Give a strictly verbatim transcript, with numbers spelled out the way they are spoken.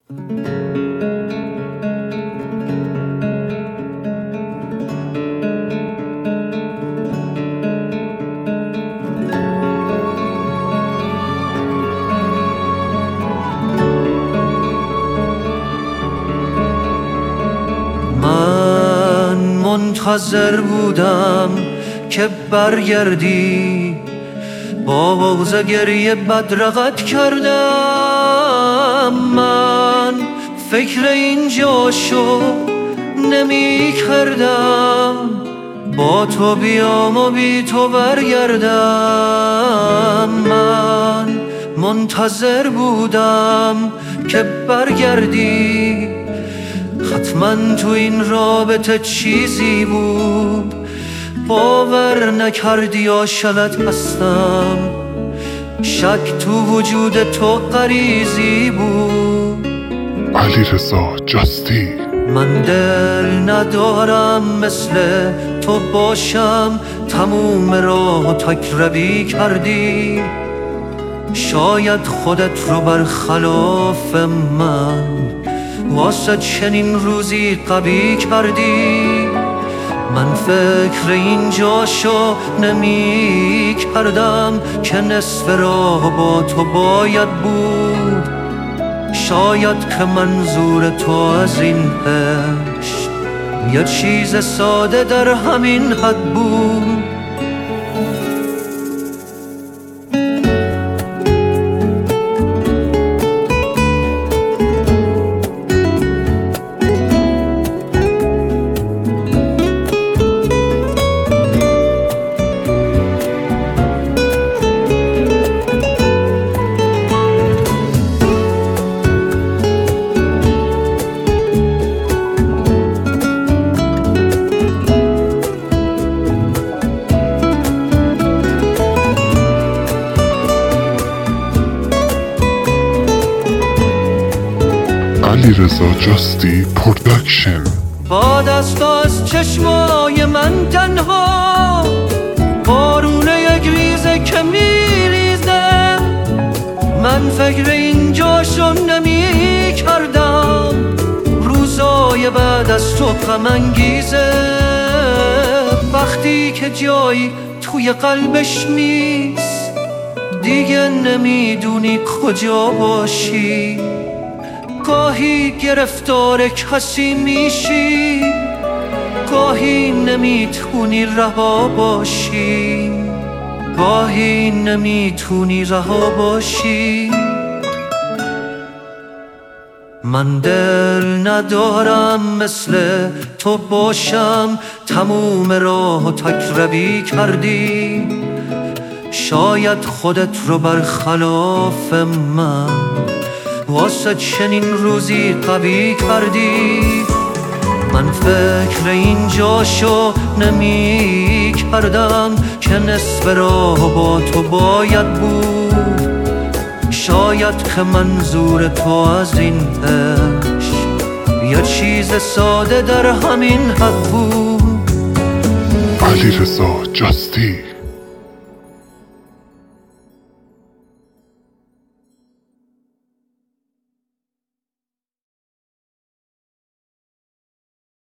من منتظر بودم که برگردی، باز گریه بدرقت کردم. من فکر اینجاشو نمی کردم، با تو بیام و بی تو برگردم. من منتظر بودم که برگردی، حتما تو این رابطه چیزی بود باور نکردی یا شلت هستم، شک تو وجود تو غریزی بود. علیرضا جاستی. من دل ندارم مثل تو باشم، تموم راه تکروی کردی، شاید خودت رو برخلاف من واسه چنین روزی قوی کردی. من فکر اینجاشو نمی کردم که نصف راه با تو باید بود، شاید که منظور تو از این عشق یه چیز ساده در همین حد بود. علیرضا جاستی پروداکشن. با دست از چشمای من تنها بارون یک ریزه که میریزه، من فکر اینجاشو نمی کردم، روزای بعد از تو غم انگیزه. وقتی که جایی توی قلبش نیست دیگه نمیدونی کجا باشی، گاهی گرفتار کسی میشی، گاهی نمیتونی رها باشی، گاهی نمیتونی رها باشی. من دل ندارم مثل تو باشم، تموم راه تکروی کردی، شاید خودت رو برخلاف من واسه چنین روزی قوی کردی. من فکر اینجاشو نمی کردم که نصف راه با تو باید بود، شاید که منظور تو از این عشق یه چیز ساده در همین حد بود. علیرضا جاستی.